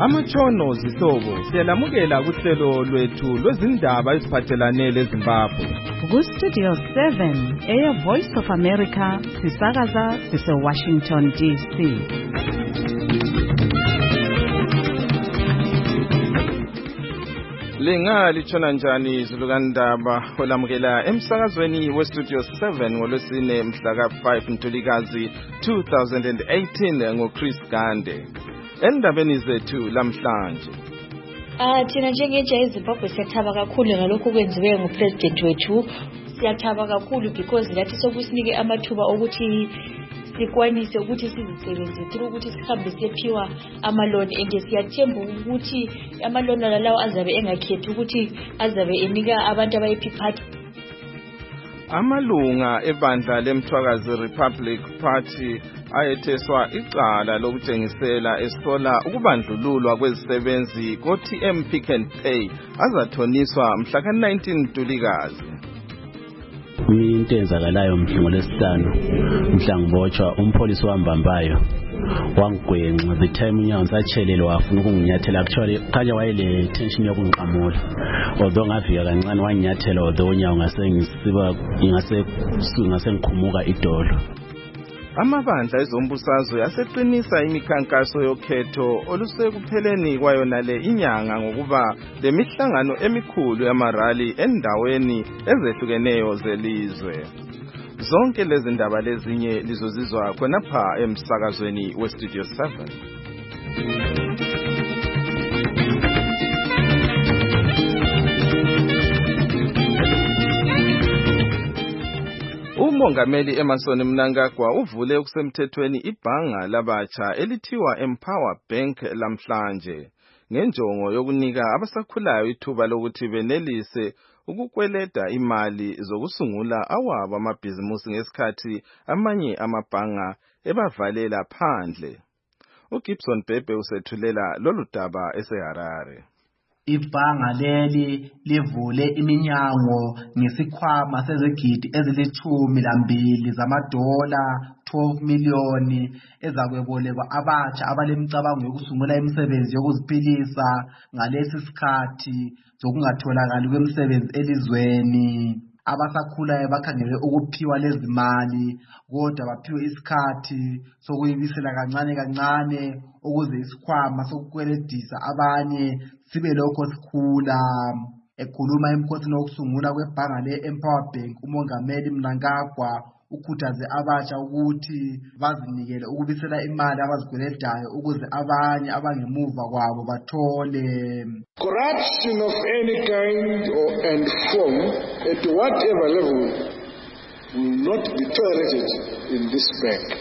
Amatshono zihlobo siyalamukela kuhlelo lwethu lwezindaba eziphathelane leZimbabwe. Ku-Studio 7 Air Voice of America sisakaza sise-Washington DC. Lingatshona njani izulukandaba olamukela emsakazweni we-Studio 7 ngolwesine mhla ka-5 Ntulikazi 2018 ngoChris Gande. Endabeni zethu lamhlanje. Thina njengentsha yeZimbabwe siyathaba kakhulu ngalokho kwenziwe ngupresident wethu. Siyathaba kakhulu because lathi sokusinike amathuba okuthi sikwanise ukuthi sizisebenzise ukuthi sihambe siyephiwa amaloni and siyathemba ukuthi amaloni lawo azabe engakhethi ukuthi azabe enika abantu abayiPP. Amalunga ebandla leMthwakazi Republic Party ayetheswa icala lokutshengisela esola ukubandlululwa kwezisebenzi ko-TM Pick and Pay azathoniswa mhla ka-19 Ntulikazi. Into enzakalayo ngolesihlanu mhla ngibotshwa umpholisi wambambayo wangigwenxa the time unyawo sachelelwa wafuna ukunginyathela actually khanya wayele tension yokungiqamula although ngafika kancane wanginyathela although unyawo ngase ngikhumuka idolo. Amabandla ezombusazwe aseqinisa imikhankaso yokhetho olusekupheleni kwayona le inyanga ngokuba lemihlangano emikhulu yamarali endaweni ezehlukeneyo zelizwe. Zonke lezi ndaba lezinye lizozizwa khonapha emsakazweni weStudio 7. Umongameli Emmerson Mnangagwa uvule kusemthethweni ibhanga labatsha elithiwa Empower Bank lamhlanje ngenjongo yokunika abasakhulayo ithuba lokuthi benelise ukukweleda imali zokusungula awabo amabhizimusi ngesikhathi amanye amabhanga ebavalela phandle. uGibson Bhebhe usethulela lolu daba eseHarare. Ibhanga leli livule iminyango ngesikhwama sezigidi ezili-12 zamadola 12 million ezakwebolekwa abatsha abalemicabango yokusungula imisebenzi yokuziphilisa ngalesi sikhathi sokungatholakali kwemisebenzi elizweni. Abasakhulayo bakhangele ukuphiwa lezi mali kodwa baphiwe isikhathi sokuyibisela kancane kancane ukuze isikhwama sokukweledisa abanye sibe lokho sikhula. Ekhuluma emkhosini wokusungula kwebhanga le-Empower Bank, umongameli Mnangagwa ukhuthaze abatsha ukuthi bazinikele ukubisela imali abazikweledayo ukuze abanye abangemuva kwabo bathole. Corruption of any kind and form at whatever level will not be tolerated in this bank.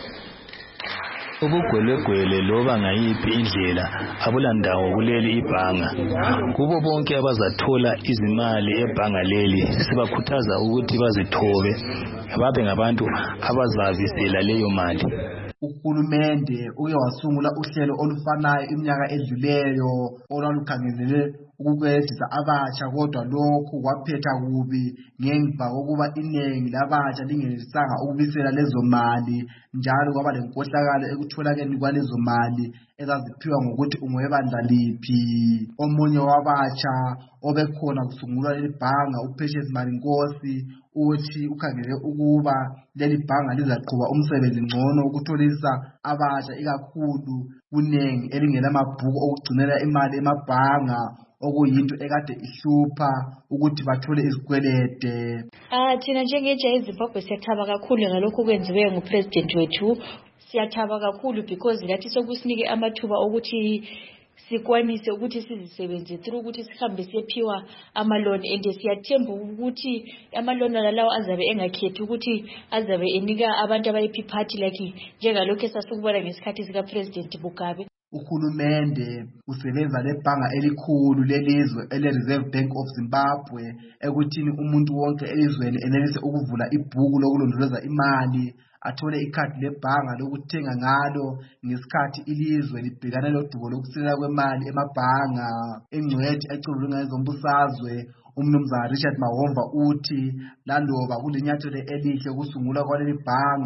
Ubugwelegwele loba ngayiphi indlela abulandawo kuleli ibhanga. Kubo bonke abazathola izimali ebhanga leli sibakhuthaza ukuthi bazithobe babe ngabantu abazavisela leyo mali. Uhulumende uke wasungula uhlelo olufanayo iminyaka edluleyo olwalukhangelele ukukweledisa abatsha kodwa lokhu kwaphetha kubi ngemva kokuba iningi labatsha lingelisanga ukubisela lezo mali njalo kwaba lenkohlakalo ekutholakeni kwalezo mali ezaziphiwa ngokuthi ungwebandla liphi. Omunye wabatsha obekhona kusungulwa leli bhanga uPrecious Marinkosi uthi ukhangele ukuba leli bhanga lizaqhuba umsebenzi ngcono ukutholisa abatsha ikakhulu kuningi elingelamabhuku okugcinela imali emabhanga okuyinto ekade ihlupha ukuthi bathole izikwelede. Thina njengentsha yeZimbabwe siyathaba kakhulu ngalokho kwenziwe ngupresident wethu. Siyathaba kakhulu because lathi sokusinike amathuba okuthi sikwanise ukuthi sizisebenzise ukuthi sihambe siyephiwa amaloni and siyathemba ukuthi amaloni lawo azabe engakhethi ukuthi azabe enika abantu abayiPP party like njengalokho esasukubona ngesikhathi sika President Mugabe. Uhulumende usebenza lebhanga elikhulu lelizwe ele-Reserve Bank of Zimbabwe ekuthini umuntu wonke elizweni enelise ukuvula ibhuku lokulondoloza imali athole ikhadi lebhanga lokuthenga ngalo ngesikhathi ilizwe libhekana lodubo lokusilela kwemali emabhanga. Ingcwethi ecubulunga ezombusazwe umnumzana Richard Mahomva uthi laloba kulinyathelo elihle ukusungulwa kwaleli bhanga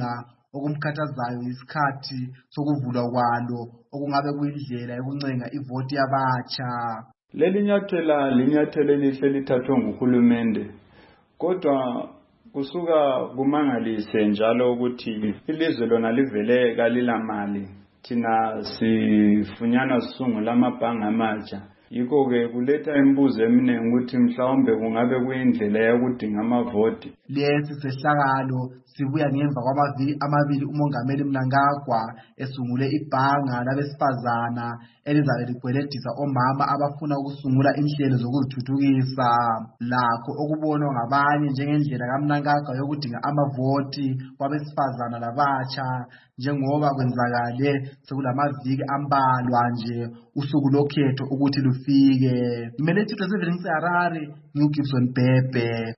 okumkhathazayo isikhathi sokuvulwa kwalo okungabe kuyindlela yokuncenga ivoti yabatsha. Leli nyathela linyathelo elihle lithathwe nguhulumende, kodwa kusuka kumangalise njalo ukuthi ilizwe lona livele kalilamali. Thina sifunyana sisungula amabhange amatsha. Yikho-ke kuletha imibuzo eminingi ukuthi mhlawumbe kungabe kuyindlela yokudinga amavoti. Lesi sehlakalo sibuya ngemva kwamaviki amabili umongameli Mnangagwa esungule ibhanga labesifazana elizabe ligweledisa omama abafuna ukusungula inhlelo zokuzithuthukisa. Lakho okubonwa ngabanye njengendlela kaMnangagwa yokudinga amavoti kwabesifazana labatsha, njengoba kwenzakale sekulamaviki ambalwa nje usuku lokhetho ukuthi lufike. Imele Studio 7 ngiseHarare, ngiuGibson Bhebhe.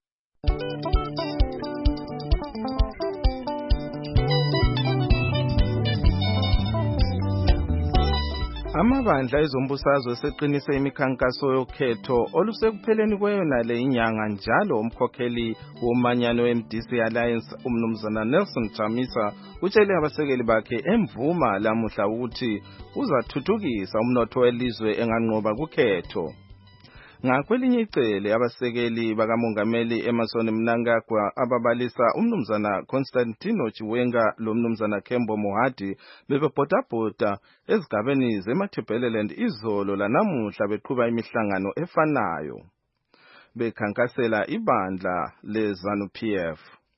Amabandla ezombusazwe seqinise imikhankaso yokhetho olusekupheleni kweyona le inyanga njalo. Umkhokheli womanyano weMDC Alliance umnumzana Nelson Chamisa utshele abasekeli bakhe emvuma lamuhla ukuthi uzathuthukisa umnotho welizwe enganqoba kukhetho. Ngakwelinye icele abasekeli bakamongameli Emmerson Mnangagwa ababalisa umnumzana Constantino Chiwenga lomnumzana Kembo Mohadi bebebhodabhoda ezigabeni zeMatabeleland izolo lanamuhla beqhuba imihlangano efanayo bekhankasela ibandla leZANU-PF.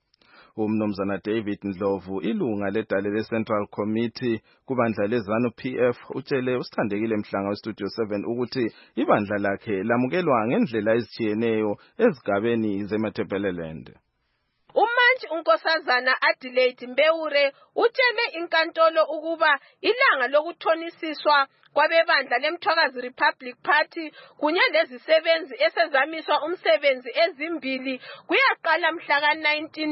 Umnumzana David Ndlovu ilunga ledale leCentral Committee kubandla leZANU-PF utshele usithandekile Mhlanga weStudio 7 ukuthi ibandla lakhe lamukelwa ngendlela ezitshiyeneyo ezigabeni zeMatabeleland. Umantshi unkosazana Adelaide Mbeure utshele inkantolo ukuba ilanga lokuthonisiswa kwabebandla leMthwakazi Republic Party kunye lezisebenzi esezamiswa umsebenzi ezimbili kuyaqala mhla ka-19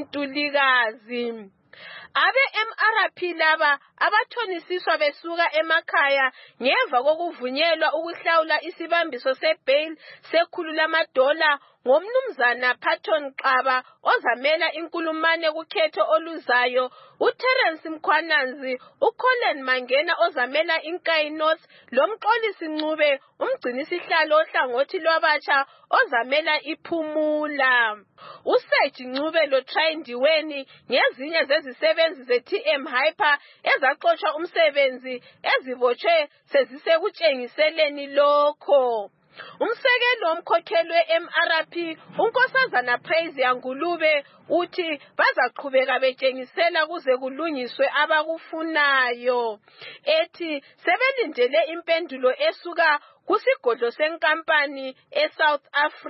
Ntulikazi. Abe MRP laba abathonisiswa besuka emakhaya ngemva kokuvunyelwa ukuhlawula isibambiso sebail sekhulu lamadola ngomnumzana Patton Xaba ozamela inkulumane kukhetho oluzayo, uTerence Mkhwananzi, uColin Mangena ozamela iNkayi North, lomxolisi Ncube umgcinisihlalo ohlangothi lwabatsha ozamela iPhumula. uSeji Ncube loTrayindiweni ngezinye zezisebenzi zeTM Hyper ezaxotsha umsebenzi ezibotshwe sezisekutshengiseleni lokho. Umsekeli womkhokheli we-MRP unkosazana Praise Yangulube uthi bazaqhubeka betshengisela kuze kulungiswe abakufunayo. Ethi sebelindele impendulo esuka kusigodlo senkampani eSouth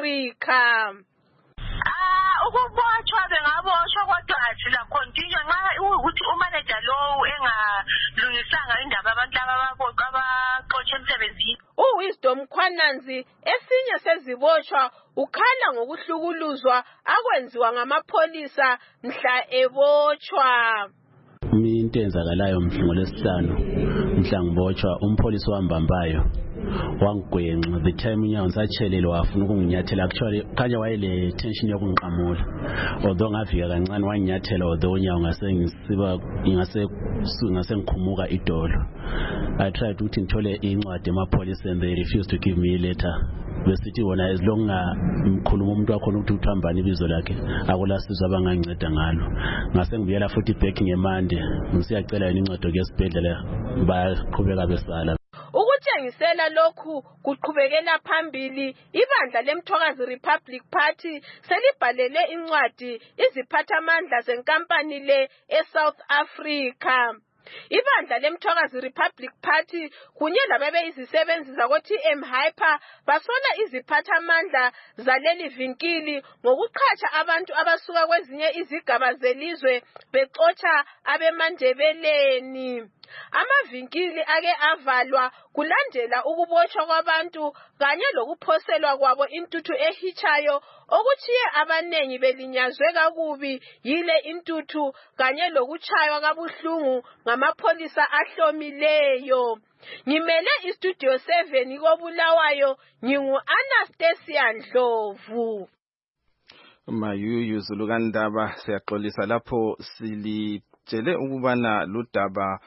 Africa. Ukubotshwa bengaboshwa kodwa sila continue nxa ukuthi umanager lowo engalungisanga indaba abantu abaxotshe emsebenzini. uWisdom Khwananzi esinye sezibotshwa ukhala ngokuhlukuluzwa akwenziwa ngamapholisa mhla ebotshwa. Into enzakalayo ngolesihlanu mhla ngibotshwa umpholisi wambambayo wangigwenxa the time unyawo ngisachelelwa wafuna ukunginyathela. Actually khanya wayele tension yokungiqamula, although ngafika kancane wanginyathela, although unyawo ngase ngikhumuka idolo. I tried ukuthi ngithole incwadi emapholiseni and they refused to give me a letter. Besithi wona as long ngikhuluma umuntu wakhona ukuthi uthambani ibizo lakhe akulasizwe abanganceda ngalo. Ngase ngibuyela futhi back ngeMande ngisiyacela yena incwadi yesibhedlela bayaqhubeka besala. Ukutshengisela lokhu kuqhubekela phambili, ibandla leMthwakazi Republic Party selibhalele incwadi iziphathamandla zenkampani le eSouth Africa. Ibandla leMthwakazi Republic Party kunye lababe izisebenzi zakwa-TM Hyper basola iziphathamandla zaleli vinkili ngokuqhatsha abantu abasuka kwezinye izigaba zelizwe bexotsha abemandebeleni. Amavinkili ake avalwa kulandela ukubotshwa kwabantu kanye lokuphoselwa kwabo intuthu ehitshayo okuchiye abanengi belinyazwe kakubi yile intuthu kanye lokutshaywa kabuhlungu ngamapholisa ahlomileyo. Ngimele iStudio 7 koBulawayo, ngingu-Anastasia Ndlovu. Mayuyu Zulukandaba siyaxolisa lapho usitshele ukubana ludaba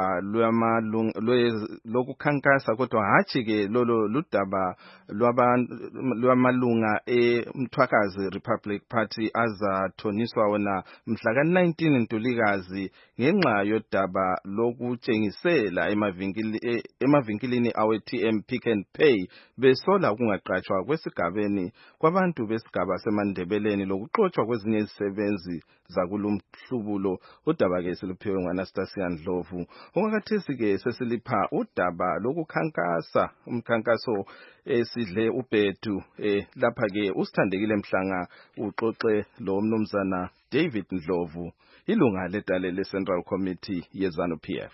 lokukhankasa kodwa hatshi ke lolo ludaba lwamalunga eMthwakazi Republic Party azathoniswa wona mhla ka-19 Ntulikazi ngenxa yodaba lokutshengisela emavinkilini awe-TM Pick and Pay besola ukungaqatshwa kwesigabeni kwabantu besigaba seMandebeleni lokuxotshwa kwezinye izisebenzi zakulumhlubulo. Udaba ke siluphiwe nguAnastasia Ndlovu. Okwakhathesi ke sesilipha udaba lokukhankasa umkhankaso esidle ubhedu lapha ke usithandekile Mhlanga uxoxe lo mnumzana David Ndlovu ilunga ledale le-Central Committee ye-ZANU PF.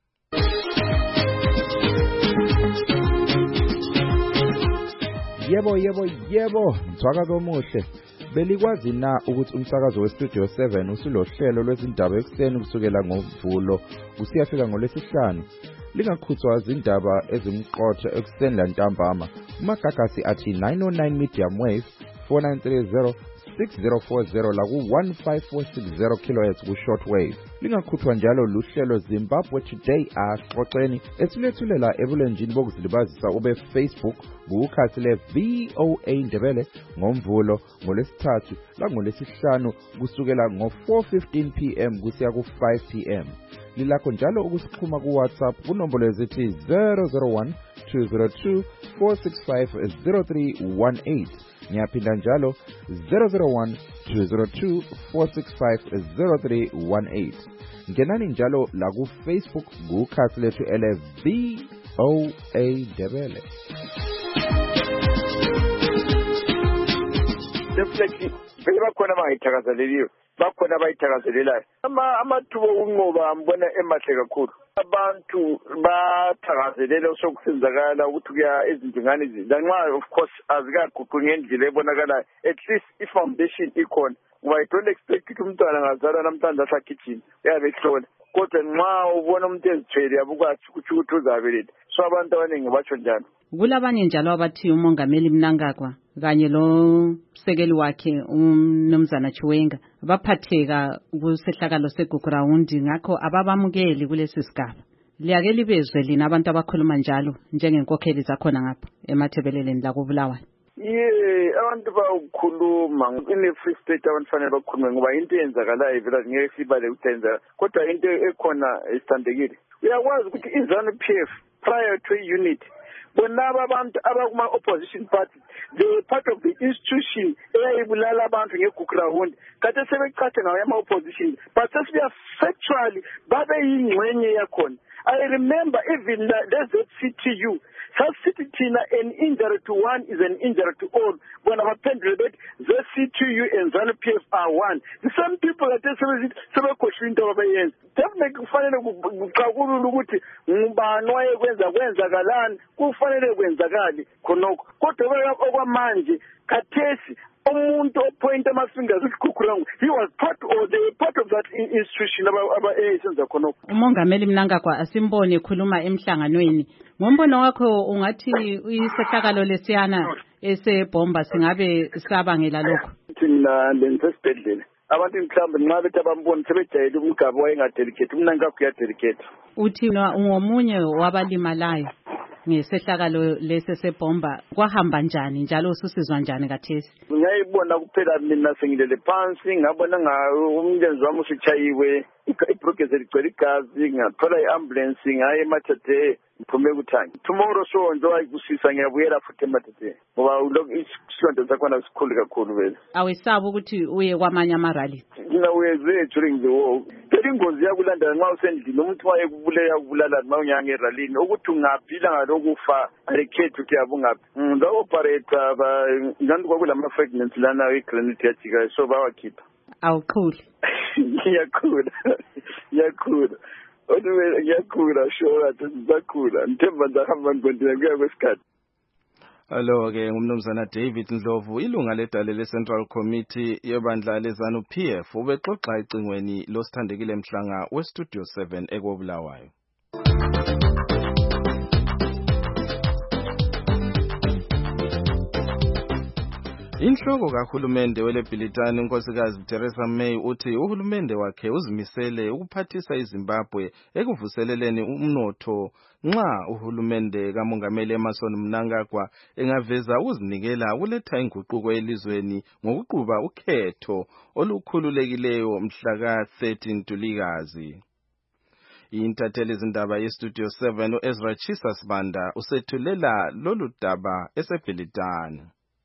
Yebo, mthwakazi omuhle. Belikwazi na ukuthi umsakazo weStudio 7 usulohlelo lwezindaba ekuseni kusukela ngoMvulo kusiyafika ngoLwesihlanu? Lingakhuthwa izindaba ezimqotho ekuseni lantambama. Umagagasi athi 909 medium wave 4930 6040 la ku-15460 kHz ku-short wave. Lingakhuthwa njalo luhlelo Zimbabwe Today axoxeni esilethulela ebulenjini bokuzilibazisa ube Facebook kukhasi le-VOA Ndebele ngoMvulo ngoLwesithathu langolwesihlanu kusukela ngo-4:15 PM kusiya ku-5 PM. Lilakho njalo ukusixhuma ku-WhatsApp kunombolo ezithi 001 202 465 0318. Ngiyaphinda njalo 001 202 465 0318. Ngenani njalo la ku Facebook kukhasi lethu ele-VOA Ndebele. Definitely bakhona abangayithakazeleliyo bakhona abayithakazelelayo amathuba okunqoba mbona emahle kakhulu. Abantu bathakazelela osokusenzakala ukuthi kuya ezindingane lanxa of course azikaguqu ngendlela ebonakalayo, at least i-foundation ikhona. Ngoba I don't expect ukuthi umntwana angazalwa namhlanje asagijima uyabe ehlola, kodwa nxa ubona umuntu ezithwele yabukwathi ukuthi uzabeletha. So abantu abaningi batsho njalo. Kulabanye njalo abathi uMongameli Mnangagwa kanye lo sekeli wakhe umnumzana Chiwenga baphatheka kusehlakalo segugurawundi ngakho ababamukeli kulesi sigaba. Liyake libezwe lina abantu abakhuluma njalo njengenkokheli zakhona ngapha emathebeleleni la kuBulawayo. Abantu bakhuluma in Free State abantu fanele bakhulume ngoba into eyenzakalayo vele ngeke sibale ukuyenza, kodwa into ekhona isithandekile. Uyakwazi ukuthi iZANU PF prior to unit bonaba abantu abakuma opposition party they were part of the institution eyayibulala abantu ngegugurawundi kade sebechathe ngayo ama-opposition but sesiya factually babe yingxenye yakhona. I remember even the ZCTU sasithi thina an injury to one is an injury to all. Bona baphendule bethi ZCTU and ZANU PF are one. The same people that sebekhohlwa into abayenza. Definitely kufanele kuqakulula ukuthi ngubani wayekwenzakalani kufanele kwenzakali khonokho. Kodwa okwamanje khathesi umuntu ophointa ama-fingers isigugurangwa he was part of that institution abayenza khonokho. Umongameli Mnangagwa asimbone ekhuluma emhlanganweni. Ngombono wakho ungathi isehlakalo lesiyana esebhomba singabe sabangela lokho? Thina lengisesibhedlela abantu mhlawumbe nxa bethi abamboni sebejayele umgaba wayengadelicate Mnangagwa uyadelicate. Uthi ungomunye wabalimalayo ngesehlakalo lesi sebhomba kwahamba njani njalo ususizwa njani kathesi? Ngiyayibona kuphela mina sengilele phansi ngabona umlenze wami usuchayiwe ibrokezi ligcwele igazi ngathola i-ambulance ngaye eMathathe ngiphume kuThangi. Tomorrow so ngizokusisa ngiyabuyela futhi eMathathe ngoba isilonda sakhona sikhulu kakhulu vele. Awesabi ukuthi uye kwamanye ama-rally? Ngingaweze during the war. Ingozi yakulandela nxa usendlini umuntu wayekubulala nxa unyanga eralini ukuthi ungaphila ngalokufa alikhethi ukuthi yabe ungaphi. Nga-operator ngani kwakulama-fragments lana i-granite yajika so bawakhipha. Awuqhuli? Ngiyakhula sure that ngizakhula ngithemba ngizahamba ngikontinue kuya kwesikhathi. Alo-ke ngumnumzana David Ndlovu ilunga ledale le-Central Committee yebandla le-ZANU PF ubexoxa ecingweni losithandekile Mhlanga weStudio 7 ekobulawayo. Inhloko kahulumende weleBritani unkosikazi Theresa May uthi uhulumende wakhe uzimisele ukuphathisa iZimbabwe ekuvuseleleni umnotho nxa uhulumende kamongameli Emmerson Mnangagwa engaveza ukuzinikela ukuletha inguquko elizweni ngokuquba ukhetho olukhululekileyo mhla ka-13 Ntulikazi. Intatheli izindaba yeStudio 7 uEzra Chisasbanda usethulela lolu daba eseBritani.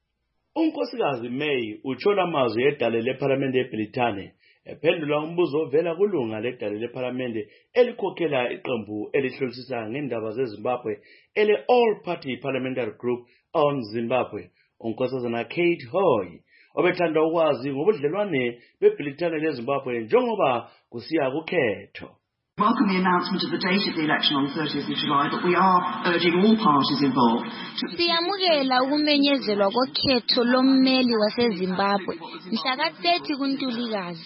Unkosikazi May utshola amazwi edale lePhalamende eBritane ephendula umbuzo ovela kulunga ledale lePhalamende elikhokhela iqembu elihlolisisa ngendaba zeZimbabwe ele-All Party Parliamentary Group on Zimbabwe, unkosazana Kate Hoy, obethanda ukwazi ngobudlelwane beBritane leZimbabwe njengoba kusiya kukhetho. Welcome the announcement of the date of the election on the 30th of July, but we are urging all parties involved. Siyamukela ukumenyezelwa kokhetho lommeli waseZimbabwe mhla ka-30 kuNtulikazi.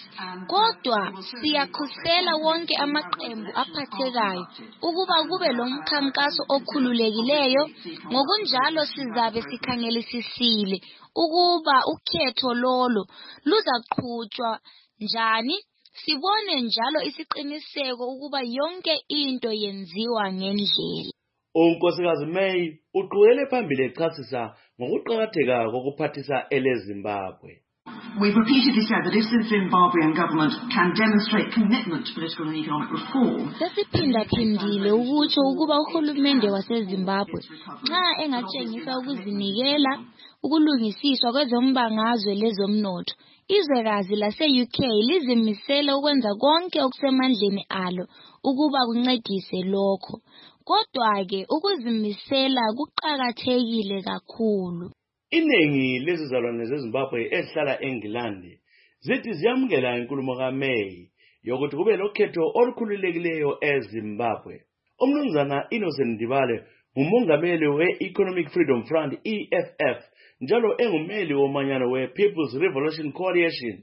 Kodwa siyakhusela wonke amaqembu aphathekayo ukuba kube lo mkhankaso okhululekileyo. Ngokunjalo sizabe sikhangelisisile ukuba ukhetho lolo luzaqhutshwa njani. Sibone njalo isiqiniseko ukuba yonke into yenziwa ngendlela. Unkosikazi May uqhubele phambili echasisa ngokuqhakatheka kokuphathisa eleZimbabwe. We've repeatedly said that if the Zimbabwean government can demonstrate commitment to political and economic reform, sesiphindaphindile ukutsho ukuba uhulumende waseZimbabwe nxa engatshengisa ukuzinikela ukulungisiswa kwezombangazwe lezomnotho, izwekazi lase-UK lizimisele ukwenza konke okusemandleni alo ukuba kuncedise lokho. Kodwa-ke ukuzimisela kuqakathekile kakhulu. Iningi lezizalwane zeZimbabwe ezihlala eNgilandi zithi ziyamukela inkulumo kaMay yokuthi kube lokhetho olukhululekileyo eZimbabwe. Umnumzana Innocent Dibale ngumongameli we-Economic Freedom Front EFF njalo engumeli womanyano we-People's Revolution Coalition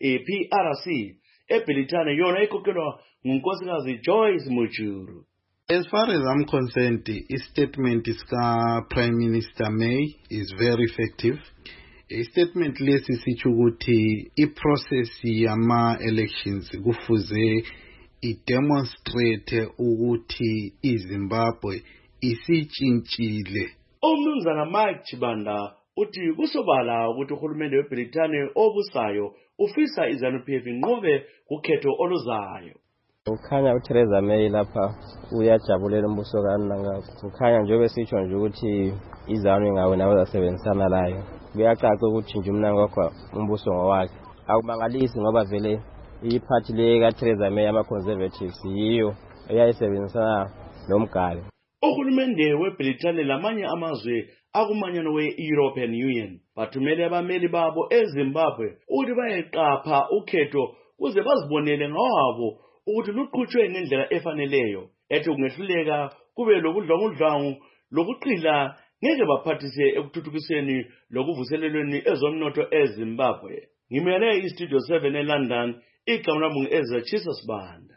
PRC eBritane yona ekhokhelwa ngunkosikazi Joyce Mujuru. As far as I'm concerned, the statement is Prime Minister May is very effective. A statement lesi sitsho ukuthi i-process yama-elections kufuze i-demonstrate ukuthi iZimbabwe isitshintshile. Umnumzana Mike Chibanda uthi kusobala ukuthi uhulumende weBritane obusayo ufisa iZANU-PF inqobe kukhetho oluzayo. Ukhanya uTheresa May lapha uyajabulela umbuso kaMnangagwa. Ukhanya njengoba sitsho nje ukuthi iZANU ingawena bazasebenzisana layo. Kuyacaca ukuthi nje uMnangagwa umbuso ngowakhe. Akumangalisi ngoba vele iphathi le kaTheresa May ama-Conservatives yiyo eyayisebenzisana nomgali. Uhulumende weBritane lamanye amazwe akumanyano we-European Union bathumele abameli babo eZimbabwe ukuthi bayeqapha ukhetho kuze bazibonele ngawabo ukuthi luqhutshwe ngendlela efaneleyo. Ethi kungehluleka kube lokudlwangudlwangu lokuqila ngeke baphathise ekuthuthukiseni lokuvuselelweni ezomnotho eZimbabwe. Ngimele iStudio 7 eLondon, igama lami ngu-Ezra Chisasbanda.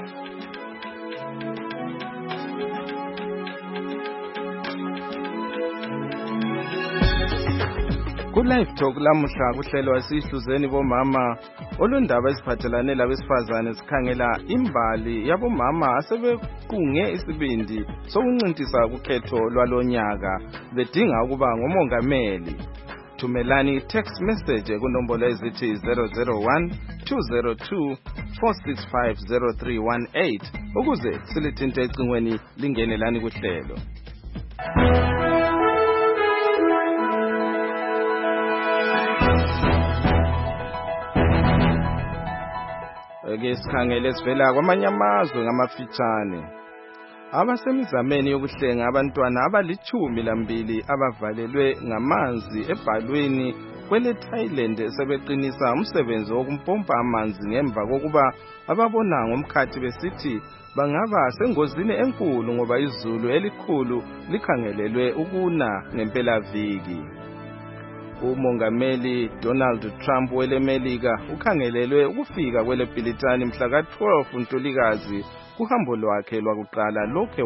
Ku-Live Talk lamuhla kuhlelwa sihluzeni bomama olundaba eziphathelane labesifazane sikhangela imbali yabomama asebequnge isibindi sokuncintisa ukhetho lwalonyaka bedinga ukuba ngomongameli. Thumelani text message kunombolo ezithi 001 202 465 0318 ukuze silithinte ecingweni lingenelani kuhlelo. Ake sikhangele sivela kwamanye amazwe ngamafitshane. Abasemizameni yokuhlenga abantwana abali-12 abavalelwe ngamanzi ebhalweni kwele-Thailand sebeqinisa umsebenzi wokumpompa amanzi ngemva kokuba ababona ngomkhathi besithi bangaba sengozini enkulu ngoba izulu elikhulu likhangelelwe ukuna ngempelaviki. Umongameli Donald Trump weleMelika ukhangelelwe ukufika kweleBritani mhla ka-12 Ntulikazi kuhambo lwakhe lwakuqala lokhe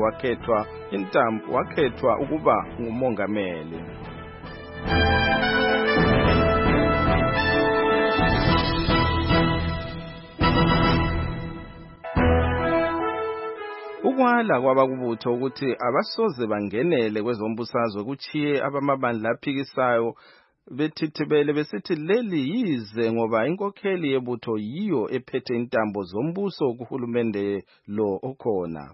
wakhethwa ukuba ngumongameli. Ukwala kwabakubutho ukuthi abasoze bangenele kwezombusazwe kuchiye abamabandla aphikisayo bethithibele besithi leli yize ngoba inkokheli yebutho yiyo ephethe intambo zombuso kuhulumende lo okhona.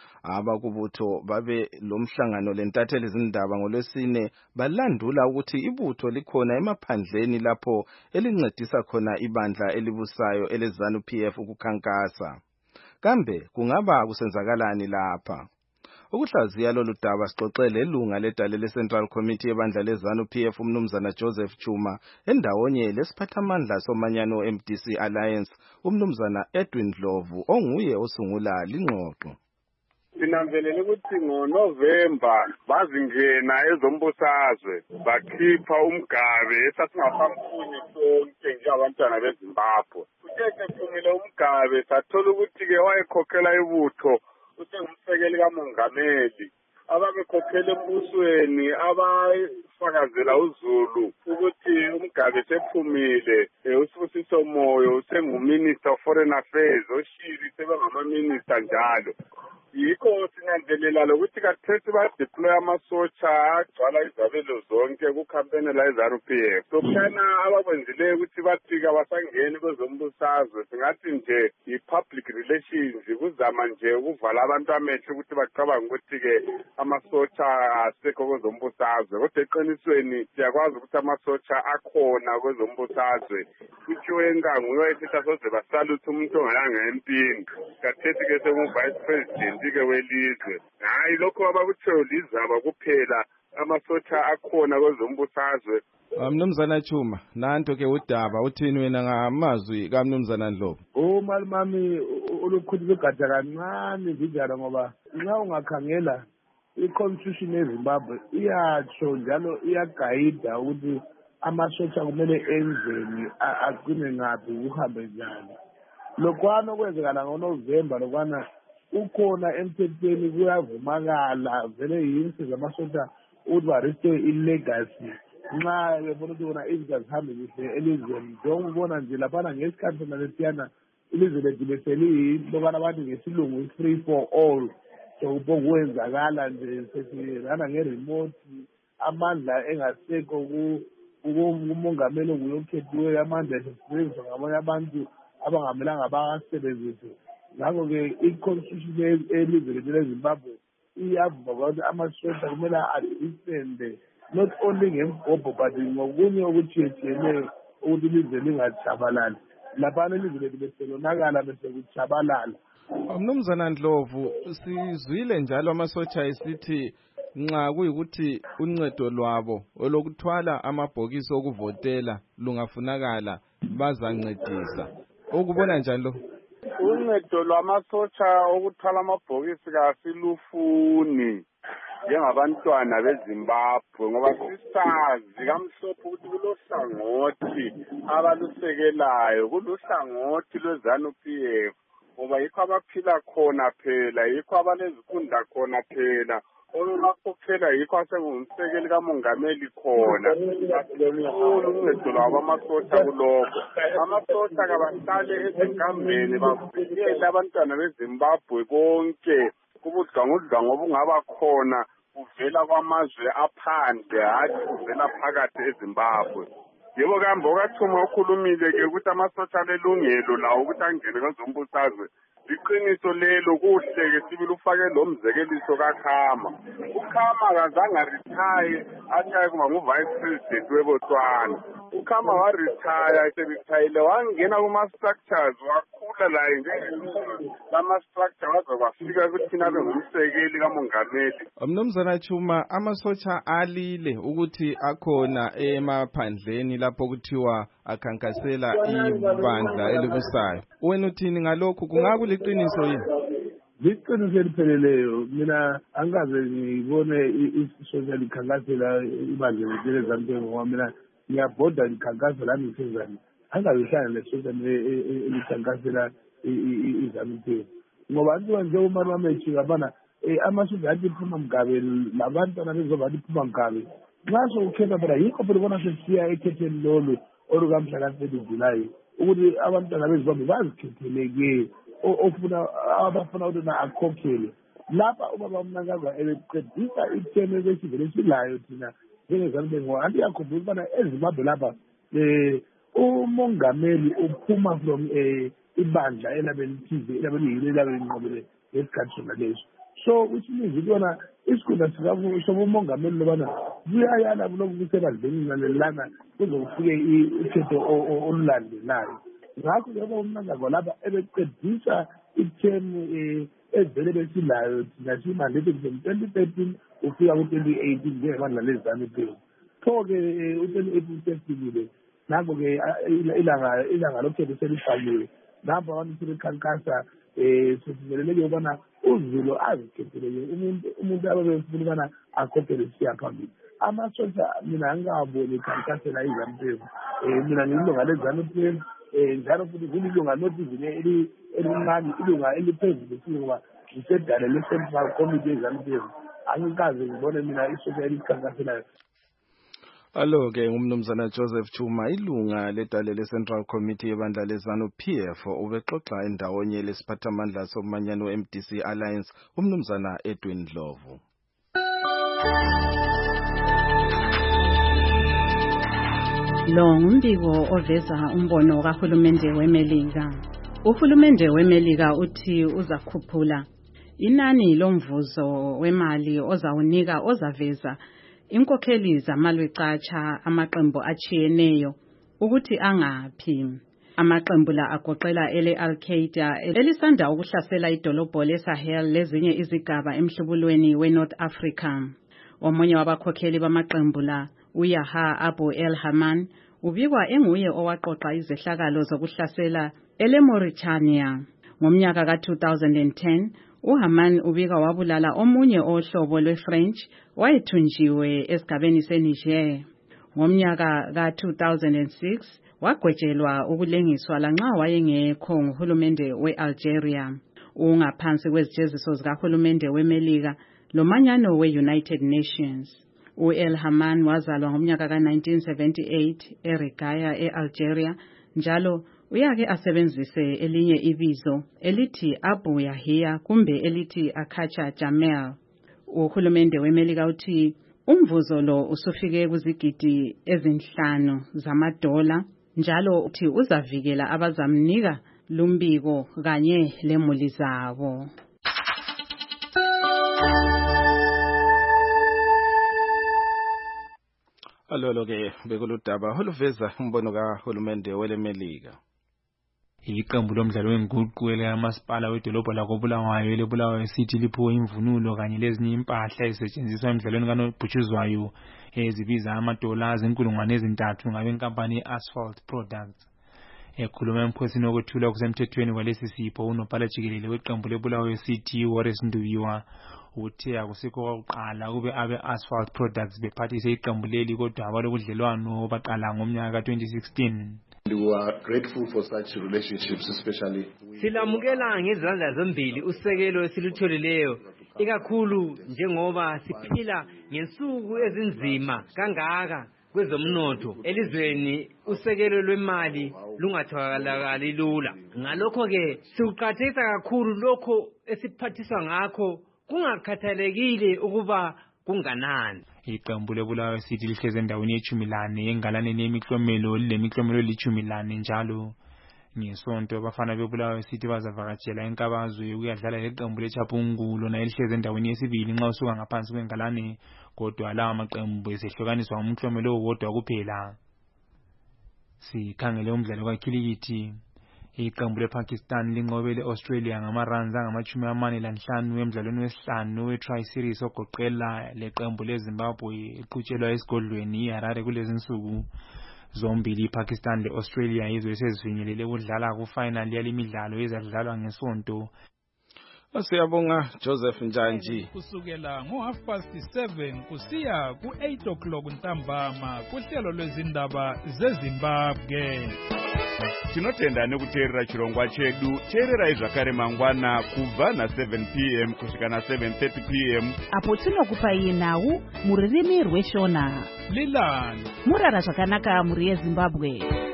Abakubutho babe lomhlangano lentatheli izindaba ngolwesine balandula ukuthi ibutho likhona emaphandleni lapho elincedisa khona ibandla elibusayo eleZANU PF ukukhankasa. Kambe kungaba kusenzakalani lapha? Ukuhlaziya lolu daba sixoxele ilunga ledale leCentral Committee yebandla leZANU PF umnumzana Joseph Chuma endawonye lesiphathamandla somanyano MDC Alliance umnumzana Edwin Dlovu onguye osungula lingxoxo. Sinanzelele ukuthi ngoNovember bazingena ezombusazwe bakhipha umgabe esasingaphamphuni sonke njengabantwana beZimbabwe. Kuthe kuphumile umgabe sathola ukuthi ke wayekhokhela ibutho usengumsekeli kamongameli ababekhokhela embusweni abafakazela uZulu ukuthi umgabe sephumile uSibusiso Moyo usenguminister of foreign affairs oshili sebengamaminister njalo. Yikho sinanzelela lokuthi kathesi badeploy amasotsha agcwala izabelo zonke kukhampeni la eZANU PF. Sokushana abakwenzileyo ukuthi bathi abasangeni kwezombusazwe singathi nje i-public relations kuzama nje ukuvala abantu amehlo ukuthi bacabanga ukuthi-ke amasotsha asekho kwezombusazwe. Kodwa eqinisweni siyakwazi ukuthi amasotsha akhona kwezombusazwe. uChiwenga nguye oyethi asoze basaluthe umuntu ongayanga empini. Kathesi-ke sengu-vice president ke welizwe. Hayi lokho abakuthiyo lizaba kuphela amasotsha akhona kwezombusazwe. Mnumzana Chuma, nanto ke udaba uthini wena ngamazwi kaMnumzana Dlovu? Malimami olukhulu begatsha kancane njalo ngoba nxa ungakhangela i-constitution yeZimbabwe iyatsho njalo iyagayida ukuthi amasotsha kumele enzeni agcine ngaphi uhambe njani. Lokwana kwenzekala ngoNovember lokwana ukhona emthethweni kuyavumakala vele yinto zamasotsha ukuthi barestore ilegacy nxa bebona ukuthi wona izinto zihambe kuhle elizweni. Njengokubona nje laphana ngesikhathi nalesiyana ilizwe lethu beseliyilokana bathi ngesilungu free for all. Sokubokwenzakala nje sesirana ngeremote amandla engasekho kumongameli nguyokhethiweyo amandla esebenziswa ngabanye abantu abangamelanga bawasebenzise. Ngakho-ke i-constitution elizwe lethu leZimbabwe iyavuma ukuthi amasotsha kumele adifende not only ngembhobho but ngokunye okutshiyetshiyeneyo ukuthi ilizwe lingatshabalali. Laphana ilizwe lethu beselonakala besekutshabalala. Mnumzana Dlovu, sizwile njalo amasotsha esithi nxa kuyikuthi uncedo lwabo olokuthwala amabhokisi okuvotela lungafunakala bazancedisa. Ukubona njani lo? Uncedo lwamasotsha okuthwala amabhokisi kasilufuni njengabantwana beZimbabwe ngoba sisazi kamhlophe ukuthi kulohlangothi abalusekelayo kuluhlangothi lweZANU PF ngoba yikho abaphila khona phela yikho abalezifunda khona phela olulapho phela yikho asengumsekeli kamongameli khona. Uncedo lwabo amasotsha kulokho amasotsha kabahlale ezinkambeni bavikele abantwana beZimbabwe bonke kubudlwangudlwangu obungaba khona kuvela kwamazwe aphandle hathi kuvela phakathi eZimbabwe. Yebo kambe okathuma okhulumile-ke ukuthi amasotsha alelungelo lawo ukuthi angene kwezombusazwe. Iqiniso lelo kuhle-ke sibili ufake lo mzekeliso kaKhama. uKhama kazange arithaye athaye kuba ngu-vice president weBotswana. uKhama waritaya eserithayile wangena kuma-structures wakhula laye njengama-structure waze kwafika ukuthi thina abe ngumsekeli kamongameli. Mnumzana Chuma, amasotsha alile ukuthi akhona emaphandleni lapho kuthiwa akhankasela ibandla elibusayo. Wena uthini ngalokhu? Kungakuliqiniso yini? Liqiniso elipheleleyo. Mina angikaze ngibone isotsha likhankasela ibandla leZANU PF ngoba mina ngiyabhoda ngikhankasa lami ngisezani. Angazihlala lesotsha elikhankasela iZANU PF ngoba antiwa nje uMaramechi ngabana amasotsha athi phuma mgabe labantwana bezoba liphuma mgabe. Nxa sokukhetha phela yikho phela ubona sesiya ekhetheni lolu olukamhla ka-30 Julayi ukuthi abantwana beZimbabwe bazikhethele-ke abafuna ukuthi akhokhele lapha ubaba Mnangagwa ebeqedisa itheme lesivele silayo thina njengezanele ngoba anti yakhumbula ukubana eZimbabwe lapha umongameli uphuma from ibandla elabelithize elabelinqobele ngesikhathi sona leso so which means ukubona isikhundla sobumongameli lobana kuyayala kuloku kusebandleni nalelana kuzofike ukhetho olulandelayo ngakho ke uMnangagwa lapha ebeqedisa itheme ezivele besilayo thina simandlete ngo-2013 ufika ku-2018 njengebandla leZANU-PF pho-ke u-2018 sefikile nabo-ke ilanga lokhetho selifakiwe nabo abantu sebekhankasa sesiveleleke ukubana uZulu azikhetheleke umuntu ababefuna ukubana akhokhele siya phambili amasotsha mina angingawaboni ekhankasela iZANU-PF mina ngilunga leZANU-PF njalo futhi ngilunga nothizini elincane ilunga eliphezulu ngoba ngisedale le-Central Committee yeZANU-PF angikaze ngibone mina isotsha elikhankaselayo. Alo-ke ngumnumzana Joseph Chuma ilunga ledale le-Central Committee yebandla leZANU-PF ubexoxa endawonye lesiphathamandla somanyano MDC Alliance umnumzana Edwin Ndlovu. Lo ngumbiko oveza umbono kahulumende weMelika. Uhulumende weMelika uthi uzakhuphula inani lomvuzo wemali ozawunika ozaveza inkokheli zamalwecatsha amaqembu achiyeneyo ukuthi angaphi. Amaqembu la agoqela ele-Al-Qaeda elisanda ukuhlasela idolobho leSahel lezinye izigaba emhlubulweni weNorth Africa. Omunye wabakhokheli bamaqembu la uYahya Abu el-Haman ubikwa enguye owaqoqa izehlakalo zokuhlasela ele-Mauritania. Ngomnyaka ka-2010 uHaman ubika wabulala omunye ohlobo lwe-French wayethunjiwe esigabeni seNiger. Ngomnyaka ka-2006 wagwejelwa ukulengiswa lanxa wayengekho nguhulumende we-Algeria. Ungaphansi kwezijeziso zikahulumende weMelika lomanyano we-United Nations. U-El-Haman wazalwa ngomnyaka ka-1978 eRigaya e-Algeria njalo uyake asebenzise elinye ibizo elithi Abu Yahya kumbe elithi Akacha Jamel. Uhulumende weMelika uthi umvuzo lo usufike kuzigidi ezinhlanu zamadola njalo uthi uzavikela abazamnika lumbiko kanye lemuli zabo. Alolo-ke bekuludaba oluveza umbono kahulumende weleMelika. Iqembu lomdlalo wenguqu elikamasipala wedolobho lakoBulawayo elebulawayo City liphiwe imvunulo kanye lezinye impahla ezisetshenziswa emidlalweni kanobhutshuzwayo ezibiza amadola azinkulungwane ezintathu ngabenkampani ye-Asphalt Products. Ekhuluma emphosini wokwethula kusemthethweni kwalesi sipho unobhala jikelele weqembu lebulawayo City Horace Ndubiwa uthe akusikho kwakuqala kube abe-Asphalt Products bephathise iqembu leli kodwa abalobudlelwano baqala ngomnyaka ka-2016. We are grateful for such relationships, especially. Silamukela ngezandla zombili usekelo esilutholileyo ikakhulu njengoba siphila ngensuku ezinzima kangaka kwezomnotho elizweni usekelo lwemali lungatholakali lula. Ngalokho ke sikuqhathisa kakhulu lokho esiphathiswa ngakho kungakhathalekile ukuba kunganani. Iqembu lebulawayo City lihleze endaweni ye-14 engalaneni yemiklomelo lemiklomelo eli-14 njalo. Ngesonto abafana bebulawayo City bazavakatshela enkabazwe ukuyadlala leqembu leChapungu lona elihleze endaweni yesibili nxa usuka ngaphansi kwengalane kodwa lawa maqembu esehlukaniswa ngomklomelo owodwa kuphela. Sikhangele umdlalo kakhilikithi. Iqembu lePakistan linqobele Australia ngamaruns angama-45 emdlalweni wesihlanu we-Tri-Series ogoqela leqembu leZimbabwe iqhutshelwa esigodlweni iHarare kulezi nsuku. Zombili iPakistan le-Australia yizo esezifinyelele ukudlala ku-final yalemidlalo ezadlalwa ngesonto. Siyabonga Joseph Njanji. Kusukela ngo-7:30 kusiya ku-8 o'clock ntambama kuhlelo lwezindaba zeZimbabwe. Tinotenda nekuteerera chirongwa chedu. Teererai zvakare mangwana kubva na7 p.m. kusvika na7:30 p.m. apo tinokupai nhau muririmi rweshona. Lilani murara zvakanaka muri yeZimbabwe.